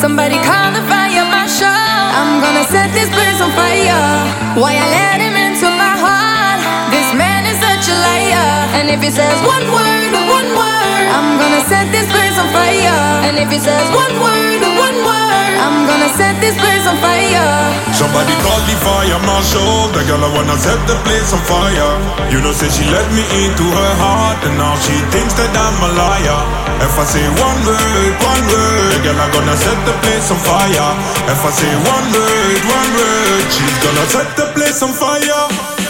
Somebody call the fire marshal. I'm gonna set this place on fire. Why I let him into my heart? This man is such a liar. And if he says one word, I'm gonna set this place on fire. And if he says one word, I'm gonna set this place on fire. Somebody call the fire marshal. The girl I wanna set the place on fire. You know, say she let me into her heart, and now she thinks that I'm a liar. If I say one word, the girl I gonna set the place on fire. If I say one word, she's gonna set the place on fire.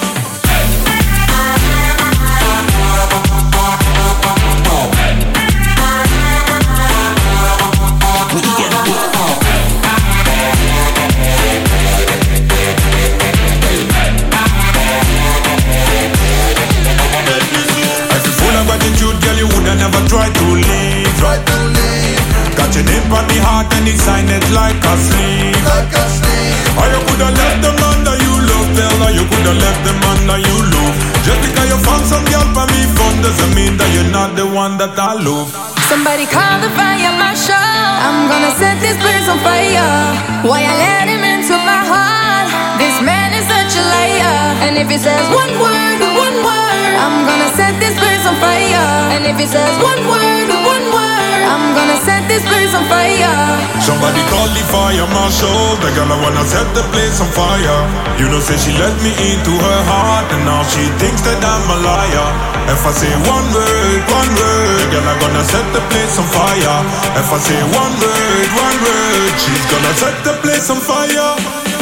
Never try to leave. Got your name on the heart and he signed it like a sleeve. Or you coulda left the man that you love, tell her you coulda left the man that you love. Just because you found some girl for me fun doesn't mean that you're not the one that I love. Somebody call the fire marshal. I'm gonna set this place on fire. Why I let him into my heart? This man is such a liar. And if he says one word, I'm gonna set this place on fire. And if he says one word, I'm gonna set this place on fire. Somebody call the fire marshal. The girl I wanna set the place on fire. You know, say she let me into her heart, and now she thinks that I'm a liar. If I say one word, the girl I gonna set the place on fire. If I say one word, she's gonna set the place on fire.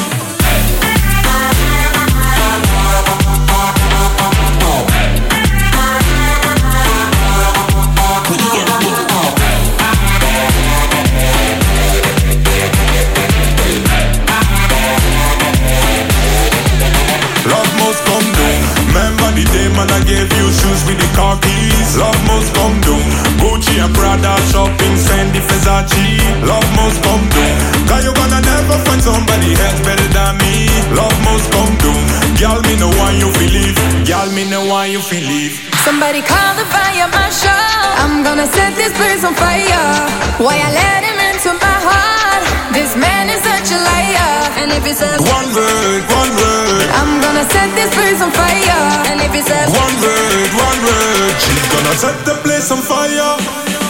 The day man I gave you shoes with the car keys. Love must come down. Gucci and Prada shopping, Fendi, Versace. Love must come down. Cause you gonna never find somebody else better than me. Love must come down. Girl, me no want you feel leave. Girl, me no want you feel leave. Somebody call the fire marshal. I'm gonna set this place on fire. Why I let him into my heart? This man is such a liar. And if he says one word, I'm gonna set this place on fire. And if he says one word, she's gonna set the place on fire.